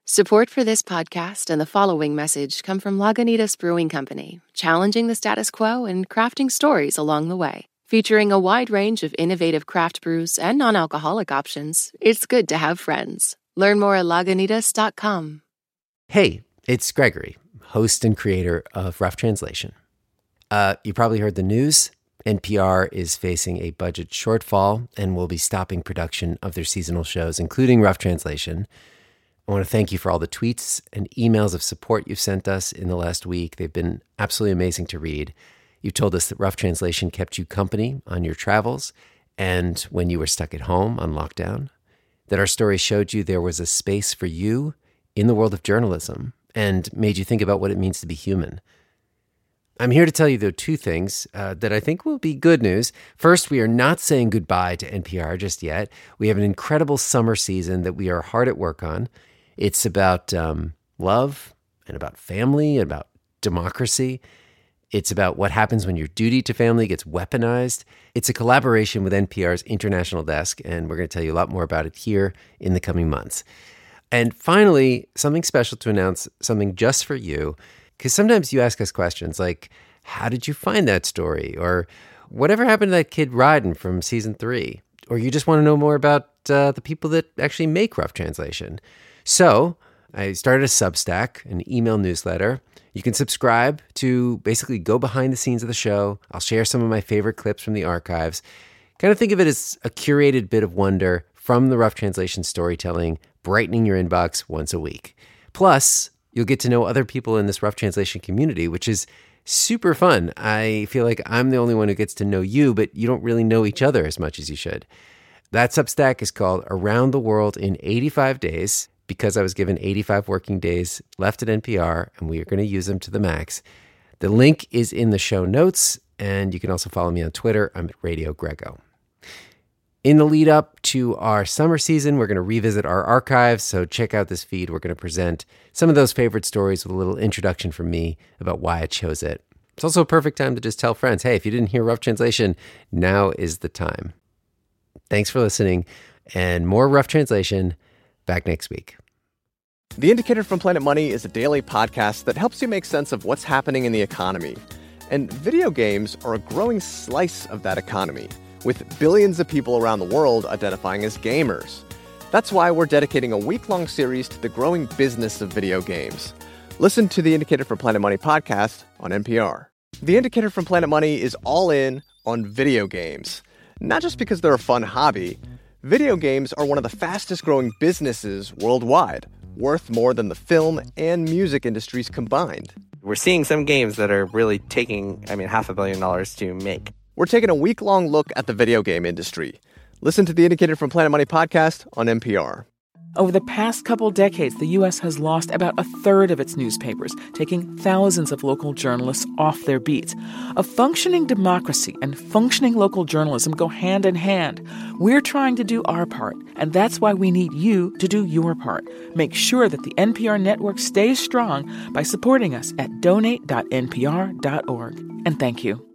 Support for this podcast and the following message come from Lagunitas Brewing Company, challenging the status quo and crafting stories along the way. Featuring a wide range of innovative craft brews and non-alcoholic options, it's good to have friends. Learn more at Lagunitas.com. Hey, it's Gregory, host and creator of Rough Translation. You probably heard the news. NPR is facing a budget shortfall and will be stopping production of their seasonal shows, including Rough Translation. I want to thank you for all the tweets and emails of support you've sent us in the last week. They've been absolutely amazing to read. You told us that Rough Translation kept you company on your travels and when you were stuck at home on lockdown, that our story showed you there was a space for you in the world of journalism and made you think about what it means to be human. I'm here to tell you, though, two things that I think will be good news. First, we are not saying goodbye to NPR just yet. We have an incredible summer season that we are hard at work on. It's about love and about family and about democracy. It's about what happens when your duty to family gets weaponized. It's a collaboration with NPR's International Desk, and we're going to tell you a lot more about it here in the coming months. And finally, something special to announce, something just for you, because sometimes you ask us questions like, how did you find that story? Or whatever happened to that kid Ryden from season 3? Or you just want to know more about the people that actually make Rough Translation. So I started a Substack, an email newsletter. You can subscribe to basically go behind the scenes of the show. I'll share some of my favorite clips from the archives. Kind of think of it as a curated bit of wonder from the Rough Translation storytelling, brightening your inbox once a week. Plus, you'll get to know other people in this Rough Translation community, which is super fun. I feel like I'm the only one who gets to know you, but you don't really know each other as much as you should. That Substack is called Around the World in 85 Days, because I was given 85 working days left at NPR, and we are going to use them to the max. The link is in the show notes, and you can also follow me on Twitter. I'm at Radio Grego. In the lead up to our summer season, we're going to revisit our archives, so check out this feed. We're going to present some of those favorite stories with a little introduction from me about why I chose it. It's also a perfect time to just tell friends, hey, if you didn't hear Rough Translation, now is the time. Thanks for listening, and more Rough Translation back next week. The Indicator from Planet Money is a daily podcast that helps you make sense of what's happening in the economy. And video games are a growing slice of that economy, with billions of people around the world identifying as gamers. That's why we're dedicating a week-long series to the growing business of video games. Listen to the Indicator from Planet Money podcast on NPR. The Indicator from Planet Money is all in on video games. Not just because they're a fun hobby. Video games are one of the fastest-growing businesses worldwide, worth more than the film and music industries combined. We're seeing some games that are really taking, $500 million to make. We're taking a week-long look at the video game industry. Listen to the Indicator from Planet Money podcast on NPR. Over the past couple decades, the U.S. has lost about a third of its newspapers, taking thousands of local journalists off their beats. A functioning democracy and functioning local journalism go hand in hand. We're trying to do our part, and that's why we need you to do your part. Make sure that the NPR network stays strong by supporting us at donate.npr.org. And thank you.